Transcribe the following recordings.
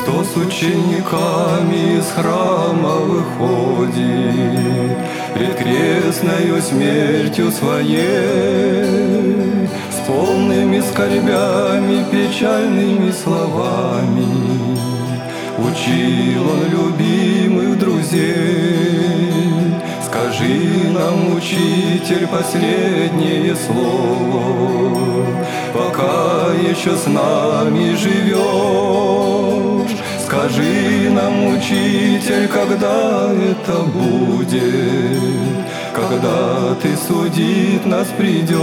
Христос учениками из храма выходит пред крестною смертью своей, с полными скорбями, печальными словами. Учил он любимых друзей: скажи нам, учитель, последнее слово, пока еще с нами живешь. Скажи нам, учитель, когда это будет, когда ты судить нас придешь.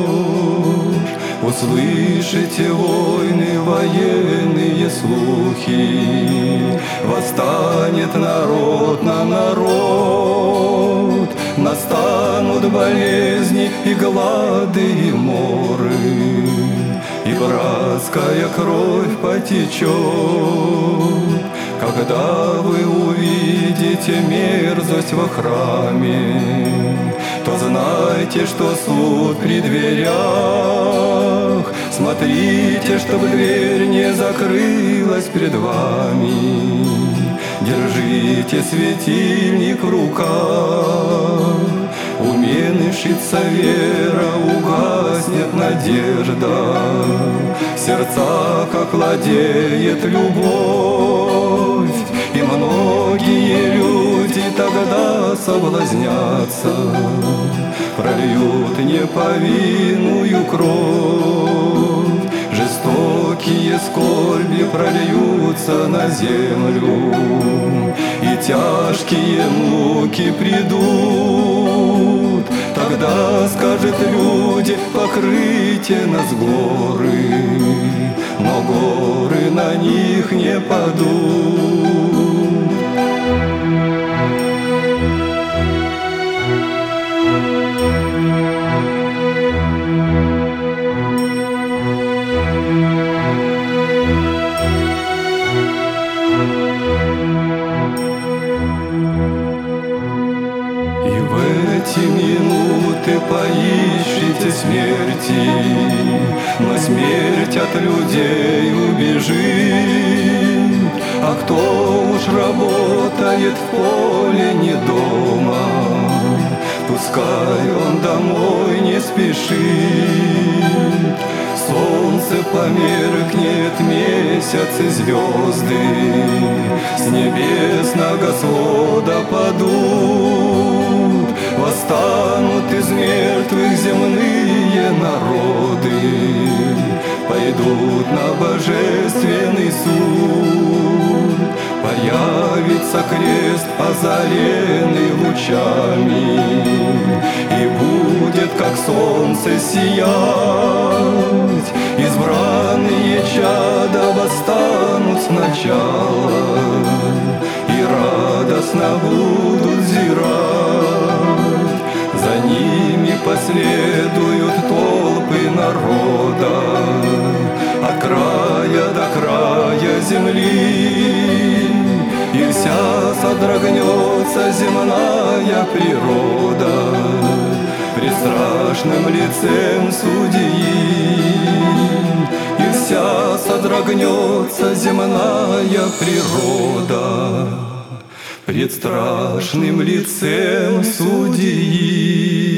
Услышите войны, военные слухи, восстанет народ на народ, настанут болезни и глады, и моры, и братская кровь потечет. Когда вы увидите мерзость во храме, то знайте, что суд при дверях. Смотрите, чтобы дверь не закрылась пред вами. Держите светильник в руках. Уменьшится вера, угаснет надежда, в сердцах охладеет любовь, и многие люди тогда соблазнятся, прольют неповинную кровь. Жестокие скорби прольются на землю, и тяжкие муки придут. Тогда скажет люди: покрытие нас горы, но горы на них не падут. Эти минуты поищите смерти, но смерть от людей убежит. А кто уж работает в поле не дома, пускай он домой не спешит. Солнце померкнет, месяц и звезды с небесного свода падут. Восстанут из мертвых земные народы, пойдут на божественный суд. Появится крест, озаренный лучами, и будет, как солнце, сиять. Избранные чада восстанут сначала, и радостно будут зирать. За ними последуют толпы народа, от края до края земли, и вся содрогнется земная природа пред страшным лицем судьи. И вся содрогнется земная природа пред страшным лицем судьи.